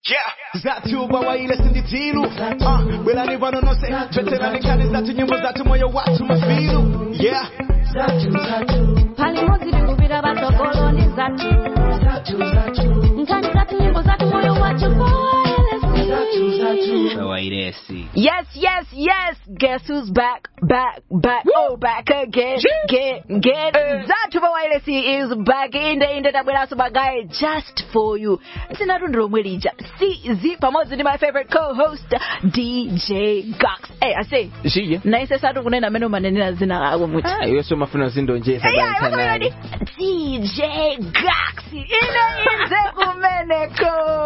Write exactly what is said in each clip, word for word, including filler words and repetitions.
Yeah, zatu bawa ile sinditilu Ah, wela ni wano nose Betela ni kani zatu nyimbo zatu moyo watu mafilu Yeah Zatu, zatu Pali mozi vikubira batokolo ni zatu Zatu, zatu Nkani zatu nyimbo zatu moyo watu Zatu, zatu Bawairesi. Yes, yes, yes Guess who's back, back, back Oh, back again Get, get Zatu Bawairesi is back in the in the tabwela subagaye just for you Sinarundro mwelija C Z pamozi ni my favorite co-host D J Gox. Hey, I say Shige na ise satu kunena meno manenena zina ago muti Ah, yeso mafuna zindo nje sabantana D J Gox ine inze kumeneko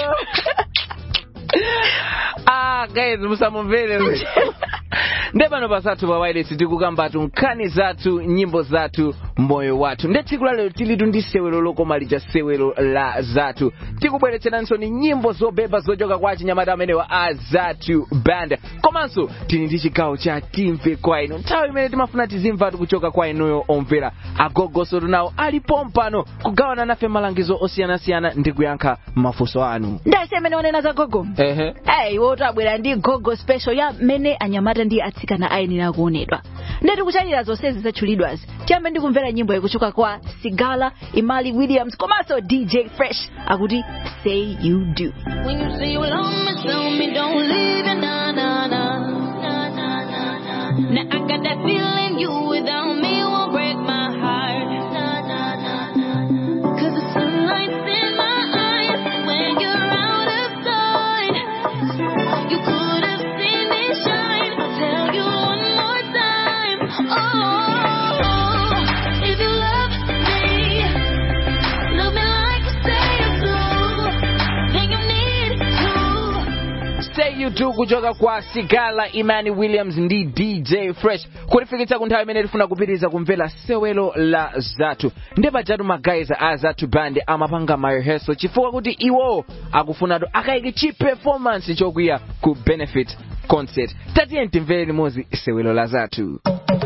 Ah, guys, musamumvele ndebano basatu bawairesi tikugamba tunkani zatu nyimbo zatu moyo watu ndetikula lero tilidu ndi sewelo lokomalija sewelo la zatu tikubweretsera nsoni nyimbo zobeba zojoka kwa chinyamata amene wa Azatu Band komanso tili ndi chigawo cha timve kwa inu nthawi imene timafuna tizimva kuchoka kwa inuyo omvera agogoso nawo alipo mpano kugawana nafe malangizo osiyanasiyana ndi kuyankha mafunso anu ndase mene onena za gogo ehe hey wotabwera ndi gogo special ya mene anyamata ndi atsikana ayenera kuonedwa ndeti kuchalira zonsezi zatchulidwazi tiyambe ndi kumvera nyimbo ikuchoka kwa Sigala Imali Williams komanso D J Fresh akuti Say You Do. When you say you love me, tell me don't leave it, nah, nah, nah, nah, nah, nah. Now I got that feeling you without me won't break my heart, nah, nah, nah, nah. Cause the sunlight's in my eyes when you're out of sight. You could have seen me shine, I'll tell you one more time. Oh, if you love me, love me like you say you do, then you need to. Say You Do kuchoka kwa Sigala Imani Williams ndi D J Fresh kulifikitsa kunthawi imene tifuna kupitiriza kumvera sewelo la zatu ndipo jatu magayiza a Azatu Band amapanga marehearsal chifukwa kuti iwo akufunatu akayike chi performance chokwiya ku benefit concert tatiye timvere limodzi sewelo la zatu.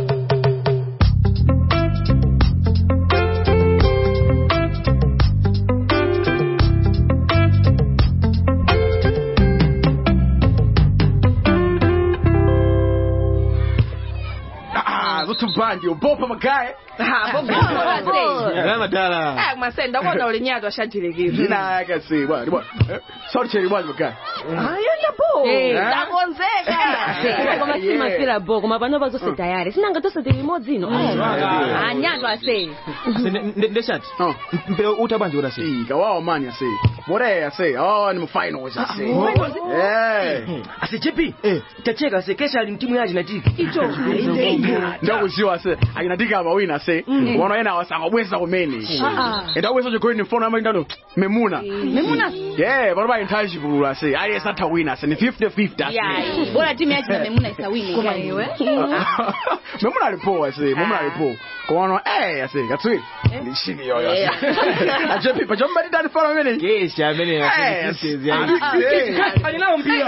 Bandi ubopa magaye ha bobo ngama dala ah masenda kona ulinyatwa shatilekizo na akasi bwana bwana sorry cheri bwana magaye ah yenda bo eh takonzeka koma sima fira bo koma pano bazose tayari sinanga tose tilimodzi ino anyatwa ase ndeshati mpira utabanzi urase ika wao mani ase bora ase oh ni finals ase eh ase jepi eh tacheka ase kesha alimtimu yaje na tiki icho ndio sio ase ainatika abawina ase wana yena wasanga bweza kumeni enda bweza jokoni ni phone ama ndano memuna memuna yeah bora ba intangible ase ali sata wina ase ni fifty fifty ase yeah bora timu yaje na memuna isawini koma iwe memuna alipo ase memuna alipo kono eh ase katswi ni shini yoyo aje pipa jomba ndani phone meni kesha amene ase ya alina mpira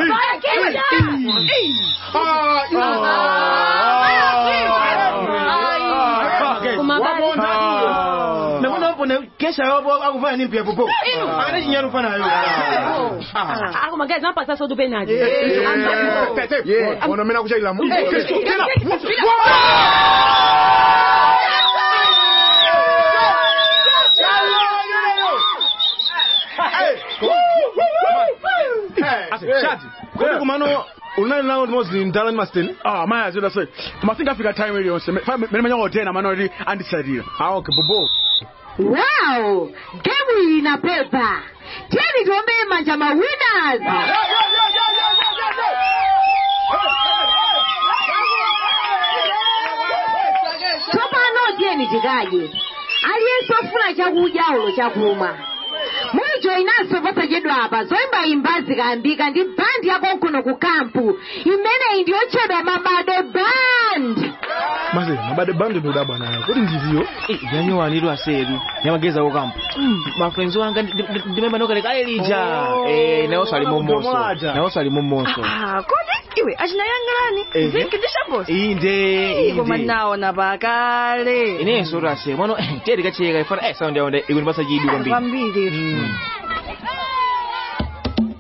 kesha yobo akufanya nini pia popo akana chinyano fana yo ah koma guys napasa so dupe naje yeah ona mena kuchaila mu tena shati kwa kumano unali nawo mozi ndala ni masten ah maya zoda so masinga Africa time radio se mena manyo tena manori andisadira ah okay bobo. Wow! Game ina pepa. Teni tuombe manjama winners. Topa no teni tigaje. Aliyesofuna chakuja ulo chakumwa. Mwicho inaso pata jedwa hapa. Zoimba imbazi kaambika ndi band yako kuno kukampu. Imene indio chedwa Mabade Band. Mase, Mabade Band ndo daba nayo. Kodi ndiziyo? eh yanyo waniro aseru nyamageza ko kampo ma friends wanga ndimemba nokale kalija eh nawo sali momoso nawo sali momoso ah kodi iwe achina yangalani zikindisha boss inde inde koma nawo nabakale ine so rase mwana teri kacheka ifana eh sound yaonda ikuni basa jidu kwambiri kwambiri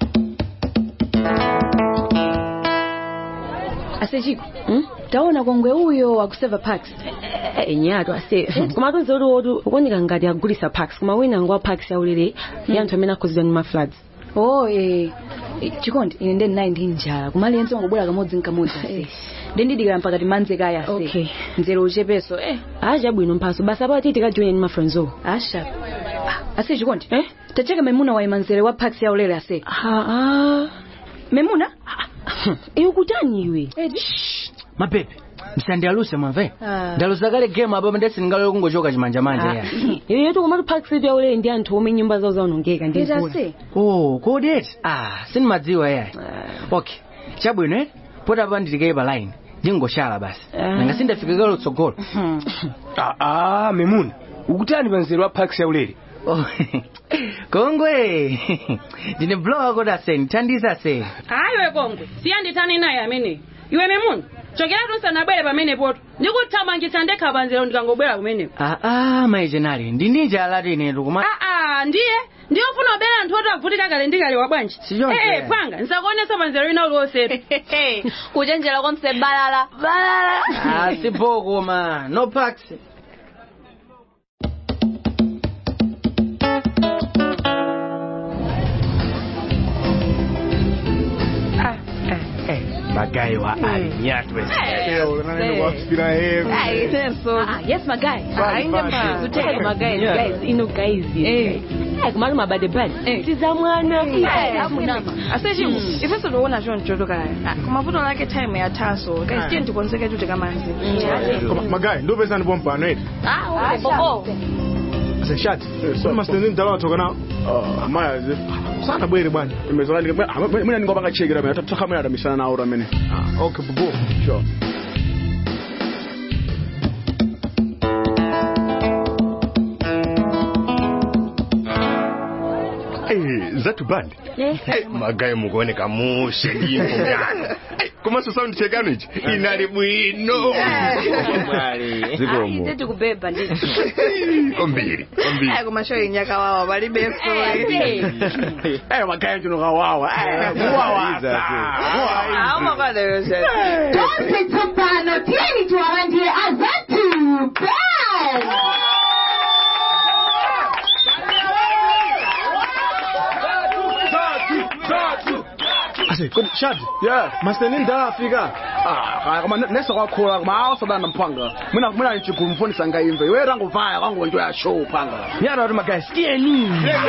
Asechiko. Hmm? Taona kongwe huyo akuseva packs. Eh nyato ase. Kuma tonzo ro ukonika ngati agulisa packs. Kuma wina ngwa packs ya ulele. Yanthu amene akozidwa ndi ma floods. Oh eh. Chikondi ine ndi nine njala. Kumali yenzo ngobwera kamodzi nkamodzi ase. Ndendidikira mpaka timanze kaya ase. Okay. Nzero uchepeso eh. Aja bwino mpaso. Basa pa titi ka join ma friends o. Asha. Ase chikondi eh? Tacheka Memuna wa imanzere wa packs ya ulele ase. Ah ah. Memuna? Iyo kutani iwe. Mapepe. Msandialuse mwamve. Ah. Ndalusa kale game abo ndesi ngalo kungochoka chimanja manja ya. Iyo yetu kuma packs ya ulele ndi anthu omwe nyumba zawo zaonongeka ndi Ita mvula. ase. Oh, kodet. Ah, sini madziwa ya. Okay. Chabwino eh? Pota pa nditike pa line. Ndingoshala basi. Nanga sindafika kalo tsogolo. Ah ah, Memuna. Ukutani panzero wa packs ya ulele. Oh. Kongwe. Ndine blow koda sen tandisa se. Hayiwe kongwe. Siyandithani naye amene. Iwe Memuna. Chokera tusana bwere pamene poto. Ndikuthamangisa ndekha panzero ndikangobwera kumene. Ah ah, maijenali. Ndinija alati ine ndukuma. Ah ah, ndiye. Ndiyofuna obera anthu oti avutika kale ndikale wa bwanji. Eh eh panga, nsakuonesa panzero ina uliwose. Kuchenjera konse balala. Balala. Ah, sipoko ma. No packs. Magai wa ali nyatwe. Eh, unanene kwa spira heavy. Ai, senso. Ah, yes magai. Ainda pa. Tuteke magai, guys, ino guys. Eh. Eh, kumali mabade bad. Tiza mwana. Eh, amunama. Asechiko, ifeso loona John Jodo kaya. Kumavuto lake time ya taso. Guys, tiye ndikonzeke tute kamanzi. Magai, ndo pesa ni bomba no. Ah, okay, bobo. Ase shati. Soma stendi ndala tokana. Ah, maya ze. Sana bwere bwana. Imezola ndi mwana ningoba ngachekera mina tataka mwana misana na aura mene. Ah, okay bobo. Sure. Eh, zatu band. Eh, Magai mugone kamushe ndimpo mwana. Kuma so sound chekano ichi. Inali bwino. Mwali. Zikomo. Tete kubeba ndi. Ombiri, ombiri. Eh, kumasho inyaka wawa bali beso. Eh, Magai tuno kawawa. Eh, wawa. Ah, umabale yose. Tonse tsopano tieni tuwalandire Azatu Band. Ase, good shot. Yeah. Masteni ndala afika. Ah, kama nesa kwa khola kuma awusada nampanga. Mina mina nchikumfundisa ngaimve. Iwe rangu vaya kwangu nto ya show panga. Yana ri magai skieni.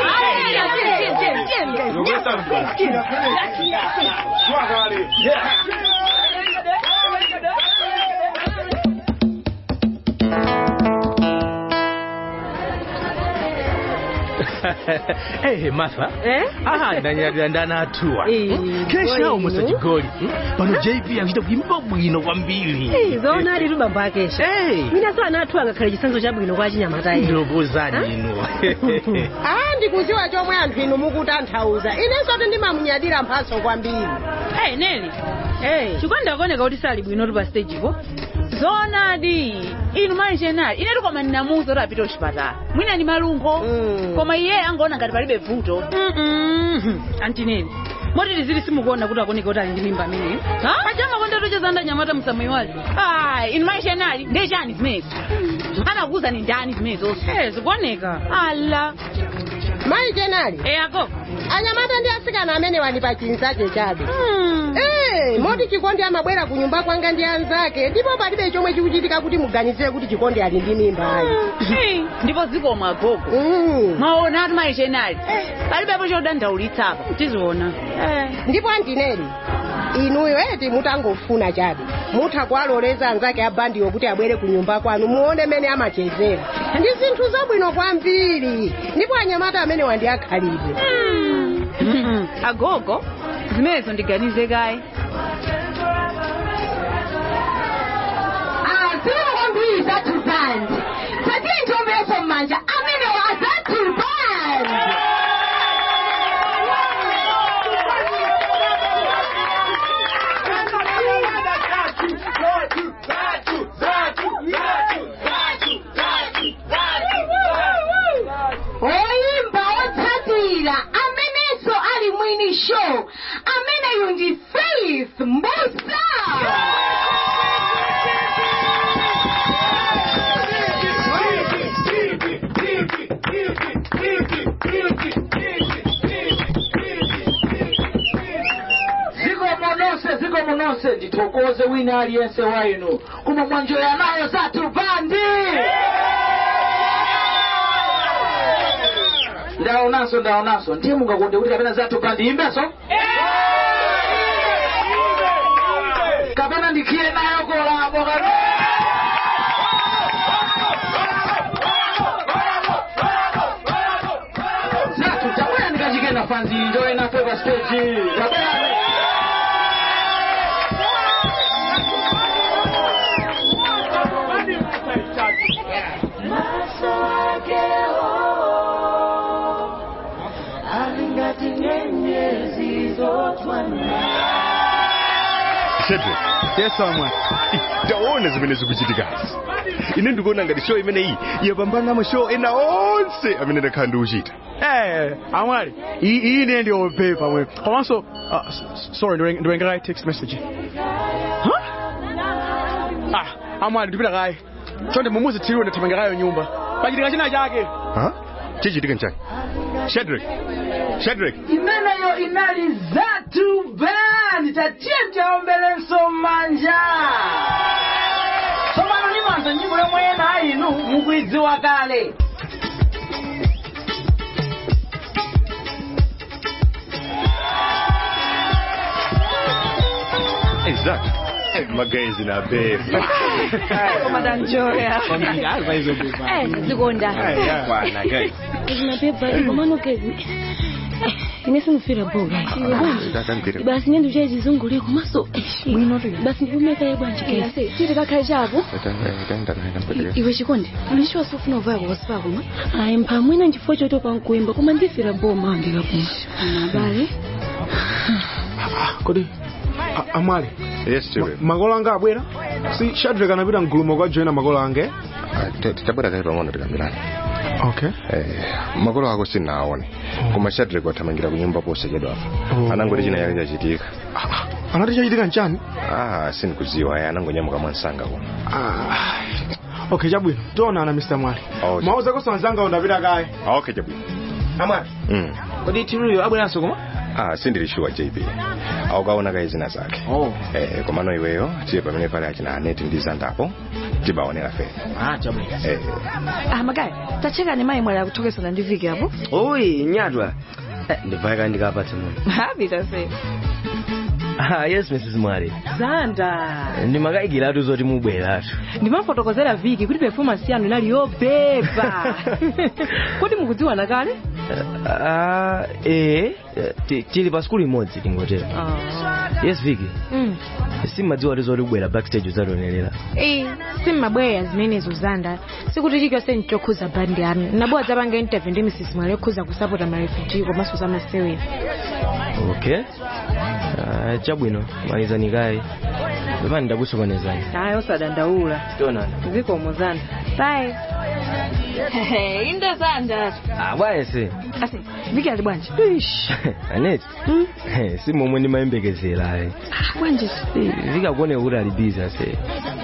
Eh, Martha. Eh? Ah, ndanyadira ndana atua. Kesha umusa chigoli. Pano J P akuita kuimba bwino kwambiri. Eh, zona ali rubamba akesha. Eh. Mina so anatu anga kale chisanzo cha bwino kwa chinyamata ino. Ndobuzani ino. Ah, ndikuziwa chomwe anthu inu mukutanthauza. Inenso ndimamunyadira mphaso kwambiri. Eh, Neli. Eh, chikonda koneka kuti sali bwino pa stage ko. Zona di. Inu mali chenali. Ine tukoma ninamuzo ora apita kuchipatala. Mwina ni malungo. Mm. Koma iye angaona ngati palibe vuto. Mhm. Anti Neli. Moti zili simukuona kuti akoneka kuti ali ndi mimba amene. Ha? Pajama konda tocheza nda nyamata msamai wake. Ah, inu mali chenali. Nde chani zimezi. Ana kuza ni ndani zimezi. Eh, zikuoneka. Ala. Mai chenali. Eh, ako. Anyamata ndi asikana amene wanipa chinsache chabe. Hmm. Eh, moti chikondi amabwera ku nyumba kwanga ndi anzake. Ndipo palibe chomwe chikuchitika kuti muganizire kuti chikondi ali ndi mimba ayi. Eh, ndipo zikoma gogo. Mm. Maona ati mali chenali. Palibepo chodandaulitsa apa. Tiziona. Eh. Ndipo Antineri, inuyo eti mutangofuna chabe. Mutha kuwaloleza anzake abandiwo kuti abwere ku nyumba kwanu muone mene amachezera. Ndi zinthu zabwino kwambiri. Ndipo anyamata amene wandi akhalidwe. Mm. Agogo, zimenezo ndiganize kaye. Ah, zero kwambiri Azatu Band. Tatiye njombeso mmanja amene wa Azatu Band. Oyimba otsatira amenenso ali mwini show amene yundi Faith Mbusa. Ziko monose nditokoze wina aliyense wainu kuma mwanjo yanayo Zatu Bandi. Ndaonaso ndaonaso ndiye mungakonde kuti kapena Zatu Bandi imbeso kapena ndikie nayo kolabo Zatu tabwera ndikachike na fanzi njoye na favor stage tabwera. Cedric. Yes, someone. Taona zimene zikuchitika. Ine ndikuona ngati show imene iyi yapambana ama show ena onse amene ndakhala ndikuchita. Eh, amwali. Iyi ine ndi opepa mwe. Komanso, sorry, doing doing a text message. Huh? Ah, amwali ndipita kai. Chonde mumuzi tiriwe ndatamanga kayo nyumba. Pachitika china chake. Huh? Chichitika nchani? Cedric. Cedric. Imeneyo inali Zatu Bandi tatienja ombele nsomanja. Somano ni manza nyimbo ya mwena inu mukwizi wakale. Hey Zatu. Hey magazine na befa. Madam Joya. Eh, zikonda. Bwana guys. Na beba komano kezi. Inesi mfira boga. Basi nendo chezizungule kumaso. Basi ndipumeka yebwa njikese. Tiri kakhajabu. Iwe Chikondi, ulisho sofuna vaya kwa sipa kuma? Ai mpamwina nchifo choto pa nkuimba kuma ndifira boma ambika kuma. Anabale. Kodi amali. Yes, sir. Magola anga abwera? Si Shadrack anapita ngulumo kwa joina magola ange? Tabwera kairo mwana tikambirana. Okay. Eh, magolo ako sinaone. Koma Shadrack watamangira kunyumba pose jedo afa. Anango china yake chachitika. Anati chachitika nchani? Ah, sinikuziwa ya anango nyamuka mwansanga ko. Ah. Okay, Jabwino. Tona ana Mister Mwali. Mauza ko sanzanga undapita kae. Okay, Jabwino. Amali. Mm. Kodi tiruyo abweranso koma? Ah, sindilishuwa J P. Aukaona kai zina zake. Oh. Eh, komano iweyo tiye pamene pale achina Aneti ndizandapo. Tibaonera Faith. Ah, Jabwino. Eh. Ah, magai. Tacheka ni mai mwala kutokesa na ndivike hapo. Oi, nyatwa. Ndivaka ndikapata muno. Happy to say. Ah, yes Missus Mwari. Zanda. Ndimakaikira atu zoti mubweratu. Ndimafotokozera Viki kuti performance yanu inali yopepa. Kodi mukudziwa nakale? Ah, eh, tili pa skuli imodzi tingotera. Ah. Yes Viki. Mm. Simadziwa zoti kubwera backstage uzatonerera. Eh, simabweya zimenezo Zanda. Sikuti chikose nchokhuza bandi yanu. Nabwa zabanga interview ndi Missus Mwale okhuza kusupport ama refugee komanso za masewe. Okay. Ah, Chabwino, maliza nikae. Baba ndakusokonezani. Hayo sadandaula. Tona. Ziko muzanda. Bye. Hey, inda Zanda. Ah, bwaye se. Asi, Viki ali bwanje. Ish. Anet. Hmm? Si momwe ni mayembekezera ai. Ah, bwanje. Vika kuone uri ali busy ase.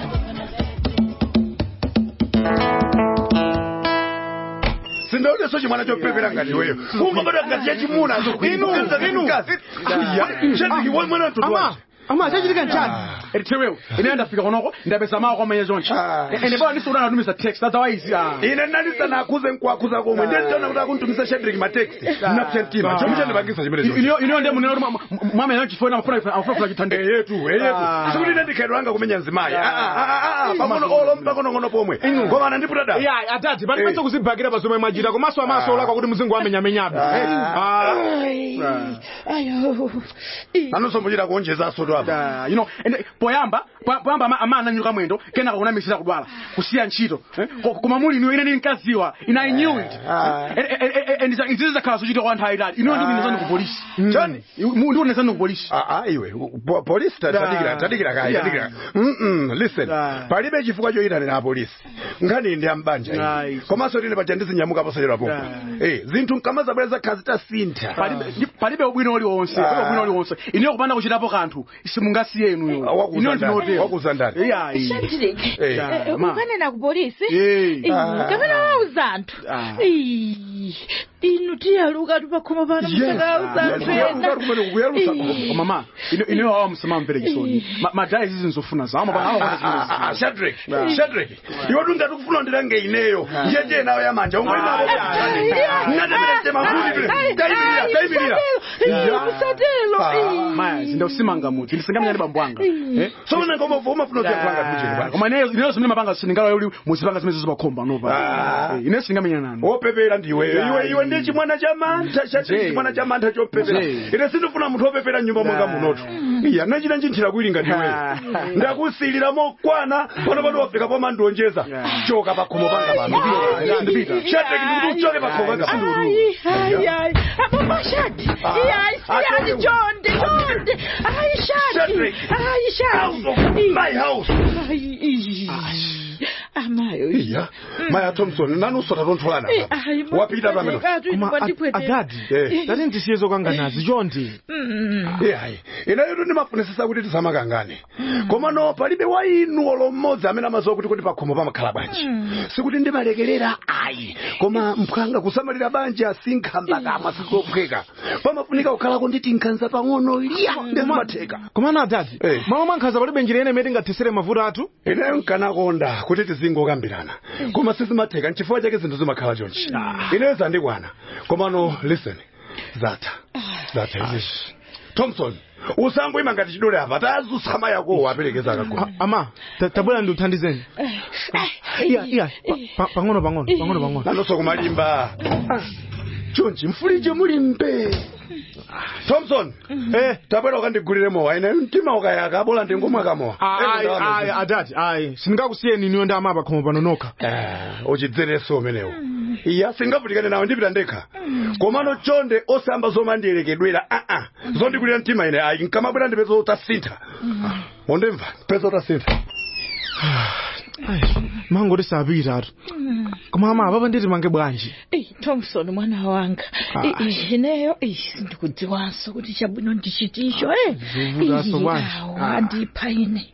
Sindaone sochi mwana chopepera ngati wewe. Ungabada ngati yachimuna inu inu. Ya, chandi kiwa mwana tutwa. Ama chachitika nchani? Eritewewe. Inaenda fika konoko ndabesa mawa kwa manya zonchi. Ene bwana nisura na numisa text otherwise ah. Ine nalisa na akuze nkwakuza komwe. Ndiye tana kuti akuntumisa Shadrack ma text. Na pchentima. Chomucha ndibangisa chimene zonchi. Ino ino ndiye munero mama yanchi fona mafuna afuna chitande yetu, yetu. Sikuti ndi khairwanga kumenya nzimayi. Ah ah ah ah. Pamono olo mpako ngono pomwe. Ngoma nandiputa da. Yeah, atati bali pese kuzibhakira bazomwe majira komaso amaso olaka kuti muzingu amenya menyabe. Ah. Ayo. Anosombujira kuonjeza soto zatu apa. You know, and poyamba, poyamba ama ama ananyuka mwendo, kena kuna misisa kudwala, kusia ntchito. Koma muli inu ine nkaziwa, and I knew it. And it is a case you don't want hide that. You know ndio nizana ku police. Chani, ndio nizana ku police. Ah ah iwe, police tadigira, tadigira kaya, tadigira. Mm, listen. Palibe chifukwa cho ina na police. Ngani ndi ambanja. Koma so tine pachandisi nyamuka pasajera po. Eh, zinthu nkamaza bweza kazita sintha. Palibe palibe ubwino oli wonse, palibe ubwino oli wonse. Ine kupanda kuchitapo kanthu, simungasiye inu yo. Ino ndinote. Wakuzandani. Yeah. Shantireke. Eh, ukanena ku police? Eh. Kamena wauzanthu. Eh. Inu tiyaluka tupakoma pano mutakauzanthu. Mama, ino ino awa msema mvere chisoni. Madai zizi nzofuna za ama pa. Shadrack. Shadrack. Iwo tunga tukufuna ndirange ineyo. Njenje nawe yamanja. Ungolima abo. Ngadebele mafundi vile. Kaimilia, kaimilia. Kusatelo. Maya, zinda usimanga muti. Ndisingamenya bambwanga. Eh? So una ngoma vuma funo pya kwanga tuje bwana. Koma neyo neyo simina mabanga siningala yuli musipanga zimezo zibakhomba no ba. Eh, ine singamenya nani. Opepera ndiwe. Iwe iwe ndi chimwana cha mantha, chachi chimwana cha mantha chopepera. Ine sindifuna munthu opepera nyumba mwanga munoto. Iya nachita njinthira kuilinga ndiwe. Ndakusilira mokwana pano pano wafika pa mandonjeza. Choka pakhomo panga pano. Ndipita. Shadrack ndikuchoke pakhomo panga pano. Ai ai. Mama shati. Ai ai chonde chonde. Ai shati. Ai shati. My house. Ai. Amayo. Iya. Maya Thompson nanu sota tontolana. Wapita pameno. Adadi. Dati ndisiyezo kanganazi chonde. Yeah. Ina yoto ndimafunisisa kuti tisamakangane. Koma no palibe wa inu olomodzi amene amazowa kuti kuti pakhomo pamakhala bwanji. Sikuti ndimalekelera ayi. Koma mphanga kusamalira banja asinkhamba kama sikophweka. Pamafunika kukhala konditi nkhanza pang'ono liya ndizimatheka. Koma na adadi. Mama mankhanza palibe njira ine imene ingatesere mavuto athu. Ine nkanakonda kuti tizingokambirana. Koma sizimatheka nchifukwa chake zinthu zimakhala chonchi. Ine zandikwana. Koma no listen. Zata. Zata izishi. Thompson, usango imangati chidole apa tazusama yako waperekeza akagona. Ama, tabwera ndi uthandizeni. Iya, iya, pang'ono pang'ono, pang'ono pang'ono. Nanoso kumalimba. Chonchi mfulije mulimbe. Thompson, eh, tabwera ukandigulire mowa ine mtima ukayaka abola ndingomwa kamowa. Ai, ai, adati, ai, sindingakusiyeni niyo ndi amapa khomo panonoka. Eh, uchidzereso umenewo. Iya singavutikane nawe ndipita ndekha. Komano chonde osamba zoma ndiyerekedwera a a. Zondigulira mtima ine ai nkamabwera ndipezo utasintha. Mondemva, pezo utasintha. Ai, mango risabira atu. Koma ama baba nditi mange bwanji. Eh, Thompson mwana wanga. Eh, ineyo eh ndikudziwanso kuti chabwino ndichitisho eh. Zuvudaso bwanji. Andipha ine.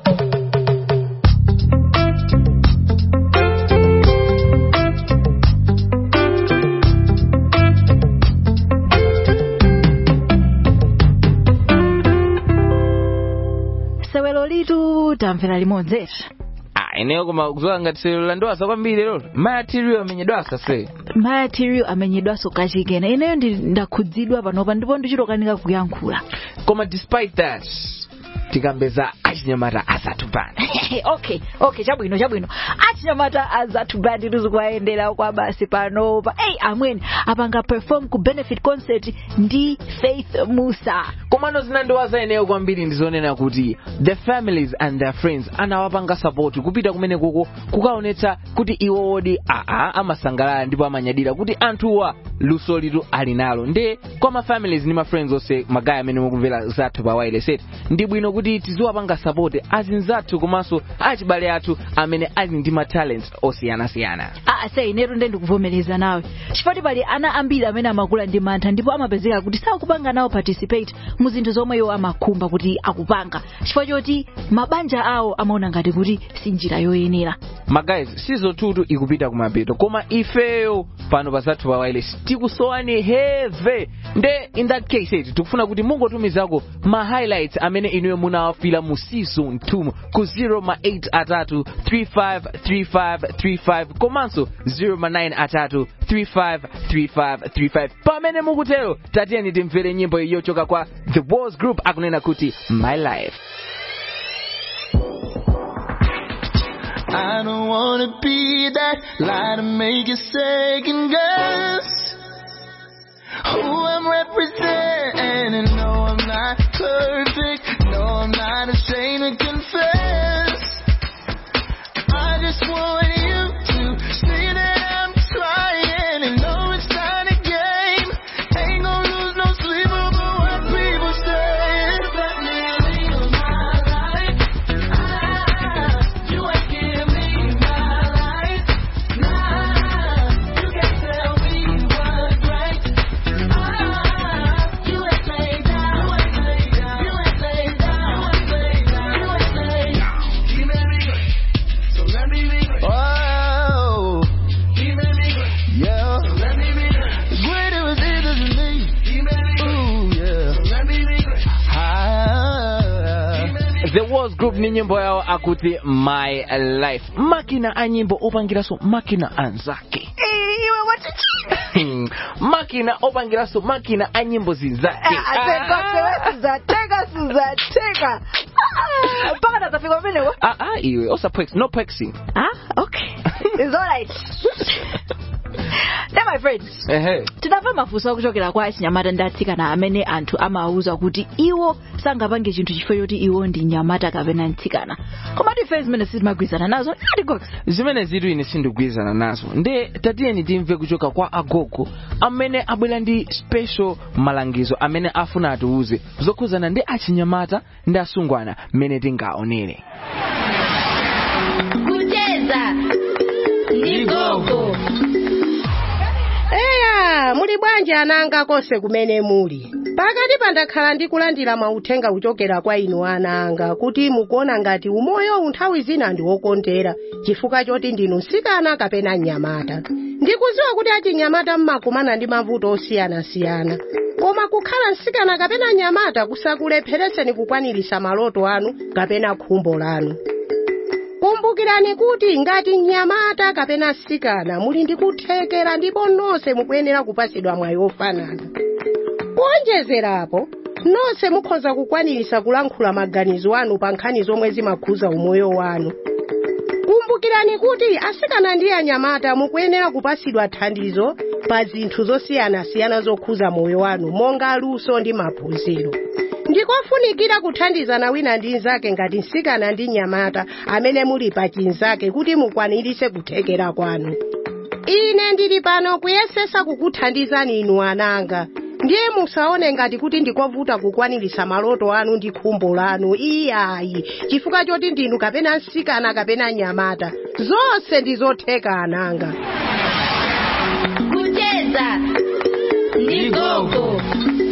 Sewelo litu tamvera limodzi. Ah, ineyo koma kuzola ngati sewelo ndwasa kwambiri lero. Material amenyedwasa se. Material amenyedwaso kachikena. Ineyo ndi ndakhudzidwa panopa ndipo ndichitokanika kuyankhula. Koma despite that, tikambeza achinyamata azatubani. Okay, okay, chabwino chabwino. Achinyamata azatubani tuzikuwaendera kwa basi panopa. Hey, amweni apanga perform ku benefit concert ndi Faith Musa. Komano zinandowaza ineyo kwambiri ndizonena kuti the families and their friends anawapanga support kupita kumene kuko kukaonetsa kuti iwo wodi a a amasangalala ndipo amanyadira kuti anthuwa luso litu ali nalo. Nde kwa ma families ni ma friends ose magaya amene mukumvera zathu pa wireless set ndi bwino kuti tiziwapanga support azinzathu komanso achibale athu amene ali ndi ma talents osiyana-siyana. Ah, say inetu ndi ndikuvomereza nawe. Chifukwa pali ana ambiri amene amakula ndi mantha ndipo amapezeka kuti sakupanga nawo participate mu zinthu zomwe iwo amakhumba kuti akupanga. Chifukwa choti mabanja awo amaona ngati kuti si njira yoyenera. Ma guys, season two ikupita kumapeto koma ifeyo pano pasathu pa wireless tikusowani heavy. Nde in that case it tikufuna kuti mungotumizako ma highlights amene inuyo munawafila mu season two ku zero ma eight atatu three five three five three five komanso zero ma nine atatu three five three five three five. Pamene mukutero tatiyeni timvere nyimbo yochoka kwa The Walls Group akunena kuti My Life. I don't wanna be that lie to make you second guess who I'm representing. No, I'm not perfect. No, Boss Group ni nyimbo yao akuti My Life. Makina a nyimbo opangiraso makina anzake. Iwe watichi. Makina opangiraso makina a nyimbo zinzake. Ateka sewe tega suza tega. Paka natafika vile wa? Ah ah iwe osa pex no pexing. Ah okay. It's all right. Now my friends, ehe, tunava mafuso kuchokera kwa Chinyamata ndatsika na amene anthu amauza kuti iwo sangapange chinthu chifukwa choti iwo ndi Nyamata kapena Ntsikana. Koma ti face zimene sitimagwirizana nazo, ndi gox. Zimene zitu ine sindigwirizana nazo. Nde tatiyeni timve kuchoka kwa agogo amene abwera ndi special malangizo amene afuna atiuze zokhuzana ndi achinyamata ndi asungwana mmene tingaonere. Kucheza ni gogo. Eya, muli bwanji ananga kose kumene muli. Pakati pandakhala ndikulandira mauthenga kuchokera kwa inu ananga kuti mukuona ngati umoyo unthawi zina ndi wokondera chifukwa choti ndinu Ntsikana kapena Nyamata. Ndikudziwa kuti achinyamata mmakumana ndi mavuto osiyana-siyana. Koma kukhala Ntsikana kapena Nyamata kusakulepheretseni kukwanirisa maloto anu kapena khumbo lanu. Kumbukirani kuti ngati Nyamata kapena Ntsikana muli ndi kuthekera ndipo nonse mukuyenera kupasidwa mwayi ofanana. Kuonjezerapo, nonse mukhoza kukwanirisa kulankhula maganizo anu pa nkhani zomwe zimakhuza umoyo wanu. Kumbukirani kuti Atsikana ndi Anyamata mukuyenera kupasidwa thandizo pa zinthu zosiyana-siyana zokhuza moyo wanu monga luso ndi maphunziro. Ndikofunikira kuthandizana wina ndi nzake ngati Ntsikana ndi Nyamata amene muli pa chinzake kuti mukwanirise kuthekera kwanu. Ine ndili pano kuyesesa kukuthandizani inu ananga. Ndiye musaone ngati kuti ndikovuta kukwanirisa maloto anu ndi khumbo lanu. Iyayi, chifukwa choti ndinu kapena Ntsikana kapena Nyamata, zonse ndizotheka ananga. Kucheza ni gogo.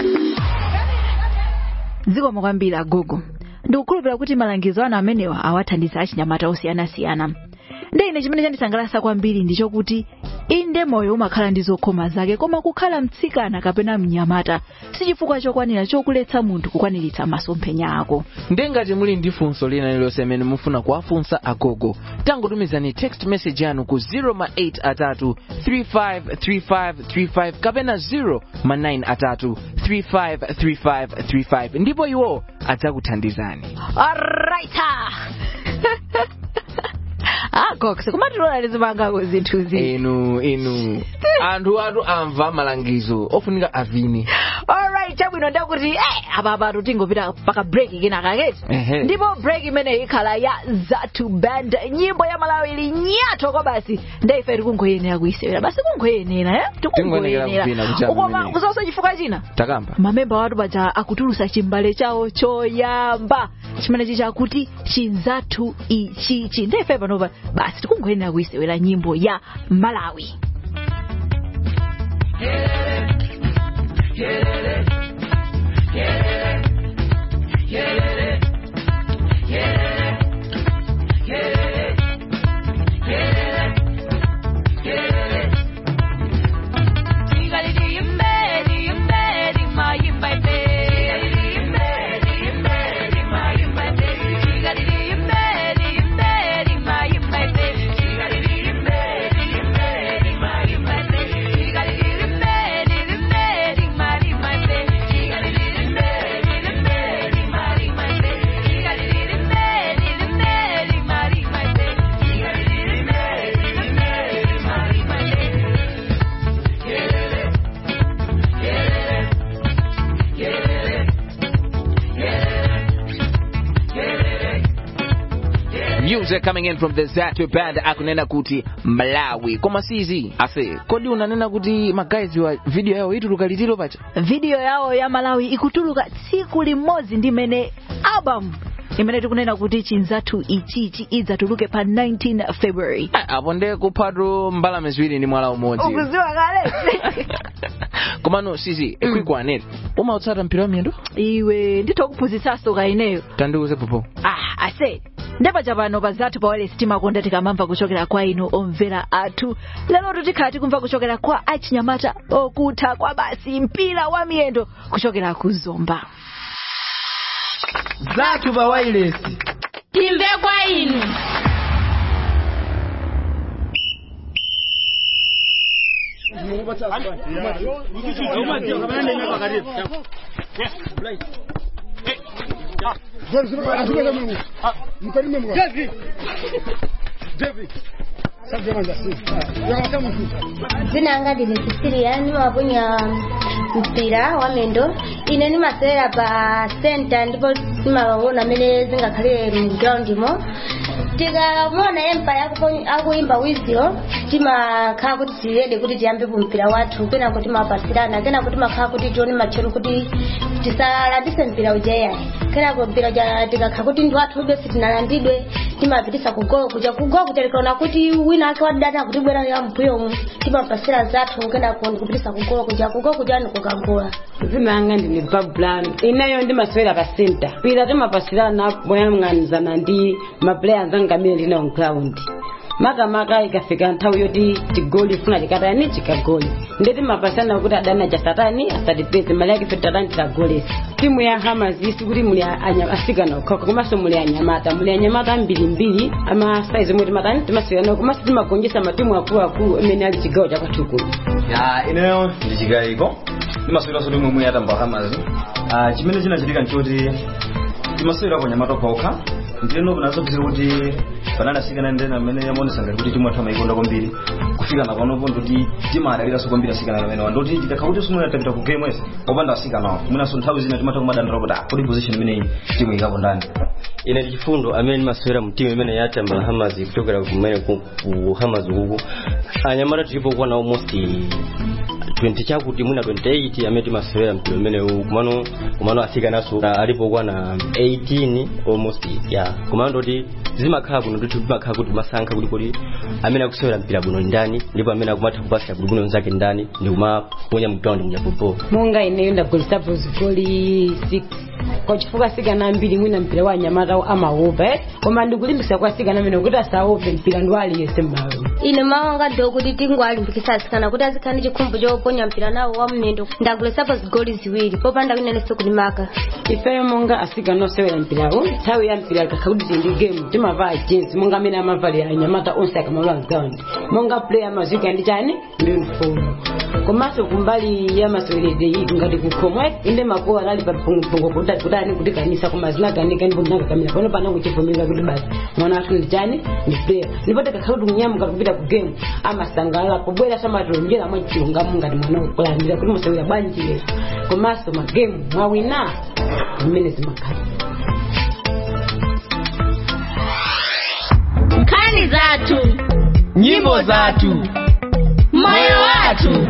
Ziko mwambiri agogo. Ndikukhulupirira kuti malangizo anu amenewa awathandiza achinyamata osiyana-siyana. Nde ine chimene chandisangalatsa kwambiri ndicho kuti inde moyo umakhala ndi zokhoma zake, koma kukhala Mtsikana kapena Mnyamata si chifukwa chokwanira chokuletsa munthu kukwaniritsa masomphenya ako. Nde ngati muli ndi funso lina lililonse amene mufuna kuwafunsa agogo, tangotumizani text message yanu ku zero ma eight atatu three five three five three five kapena zero ma nine atatu three five three five three five ndipo iwo adzakuthandizani. Alright. Ah, gox, kumati lola lizimanga kuzinthuzi. Inu, inu. Anthu atu amva malangizo, ofunika avini. Alright, chabwino ndakuti eh apa apa tutingopita paka break ikena kaketi. Ndipo break imene ikhala ya Zatu Band, nyimbo ya Malawi ili nyato kwa basi. Ndaife tikungoyenera kuisewera. Basi kungoyenera, eh? Tikungoyenera. Ukoma kusaosa chifukwa china? Takamba. Mamemba watu baja akutulusa chimbale chao choyamba. Chimene chicha kuti chinzatu ichi chi. Ndaife panova basi tikungoyenera kuisewera nyimbo ya Malawi. Music coming in from the Zatu Band akunena kuti Malawi. Koma sizi ase kodi unanena kuti magazi wa video yao ituluka litiro pacha? Video yao ya Malawi ikutuluka tsiku limodzi ndi mene album imene tikunena kuti chinzatu ichichi idzatuluke pa nineteenth of February. Apo nde kupatu mbalame ziwiri ndi mwala umodzi. Ukuziwa kale. Koma no sizi ekwikwanere. Uma utsata mpira wa miyendo? Iwe nditokuphunzitsaso kaineyo. Tandiuze popo. Ah, ase. Ndeba japano bazatu pa wale stima konda tikamamva kuchokera kwa inu omvera athu. Lero tutikhala tikumva kuchokera kwa achinyamata okutha kwa basi mpira wa miyendo kuchokera ku Zomba. Zatu pa wireless timve kwa inu. Zina anga ndine Sicilian waponya mpira wa mendo ine ni masera pa center ndipo simaona mene zingakhale mu ground mo tikamona empire akuponya akuimba wizio timakhala kuti tiyede kuti tiyambe mpira wathu pena kuti mapasirana kena kuti makhala kuti tione machero kuti tisalandise mpira ujaya kena ko mpira ja tikakhala kuti ndi wathu besi tinalandidwe timapitisa kugolo kuja kugolo kutelekana kuti wina ake wadana kuti bwera ya mpuyo timapasira zathu kena ko kupitisa kugolo kuja kugolo kuja ndikukagola zina anga ndine bablan inayo ndi maswera pa center pira timapasirana boyang'anizana ndi ma players anga mene ndina on ground maka maka ikafika nthawi yoti tigoli funa chikatani chikagoli ndeti mapasana kuti adana cha satani asatipeze mali yake tatani tagoli timu ya Hammers isi kuti muli asikana okhoka komanso muli anyamata muli anyamata mbili mbili ama size mwe timatani timasiyana komanso timagonjesa matimu akulu akulu amene ali chigawo cha kwathuku ya ineyo ndi chigayiko timasiyana sodi mwe yatamba Hammers ah chimene chinachitika nchoti timasiyana kwa nyamata okhoka ndino kunaso kuti banana sikana ndena mene yamonesa ngati kuti timwe thama ikonda kwambiri kufika na pano pondo kuti timadalira so kwambiri sikana mene wandoti tikakauti sumwe tapita ku game wese opanda sikana nawo muna so nthawi zina timata kumadandira kuti kodi position mene timu ikapo ndani ine chifundo amene maswera mtimu imene yatamba Hammers kutokera kumene ku Hammers huko anyamata tipo kwa na almost twenty chakuti muna twenty-eight amene timaswera mtimu imene kumano kumano afika naso alipo kwa na eighteen almost ya kumano ndoti zimakhala kuno ndoti zimakhala kuti masankha kuti kodi amene akusewera mpira buno ndani ndipo amene akumatha kupasa kuti buno nzake ndani ndi kumaponya mground mnyapopo munga ine ndagolisa goli six kwa chifuka sikana mbili mwina mpira wa nyamata amaope koma ndikulimbisa kwa sikana mene kuti asaope mpira ndwali yese mbawe ine mawanga ndo kuti tingwalimbikisa sikana kuti azikani chikhumbu choponya mpira nawo wa mnendo ndagolisa goli ziwiri popanda kunene sokulimaka ife monga asika no sewera mpirawo nthawi ya mpira kakauti ndi game timava jeans monga amene amavali anyamata onse akamala ground monga player mazika ndi chani ndi mfumo komanso kumbali ya masowerede iyi ngati kukhomwe inde makoa ali pa pungu kuti kutani kuti kanisa koma zinaganika ndipo ndinakamira pano pano kuchivomera kuti basi mwana wathu ndi chani ndi player ndipo takakauti mnyamuka kupita ku game amasangala pobwera samatolongera mwa chilunga mungati mwana ukulandira kuti musewera banji leso komanso magame mwawina mmene zimakhala Nkani zathu nyimbo zathu moyo wathu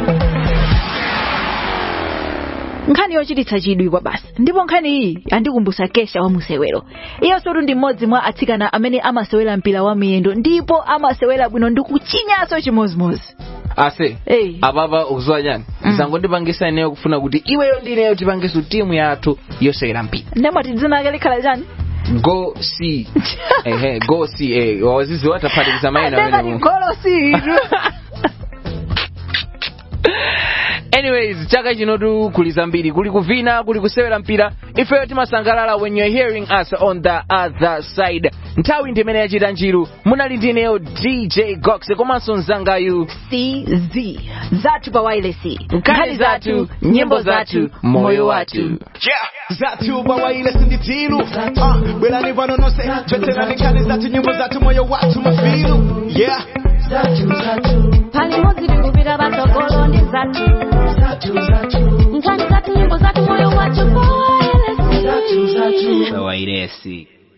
nkhani yochititsa chidwi kwa basi ndipo nkhani iyi andikumbusa Kesha wa Musewero iyo sotu ndi mmodzi mwa atsikana amene amasewera mpira wa miyendo ndipo amasewera bwino ndi kuchinyaso chimozimozi ase hey. Ababa ukuzwa nyani mm. Zango ndipangisa ineyo kufuna kuti iweyo ndineyo tipangisu timu yathu yosewera mpira ndemati dzina ake likhala chani go see ehe go see eh wazizi watapatikiza maina wene go see anyways chaka chinotu kuliza mbiri kuli kuvina kuli kusewera mpira ifeyo timasangalala when you're hearing us on the other side nthawi ndimene yachita njiru munali ndineyo D J Gox komanso nzangayu C Z zathu pa wireless nkhani zathu nyimbo zathu moyo wathu yeah zathu pa wireless ndi tilu ah bwerani pano nonse tweterani nkhani zathu nyimbo zathu moyo wathu mafilu yeah zathu zathu pali modzi tikupita patsogolo ndi zathu nkhani zathu nyimbo zathu moyo wathu pa wireless pa wireless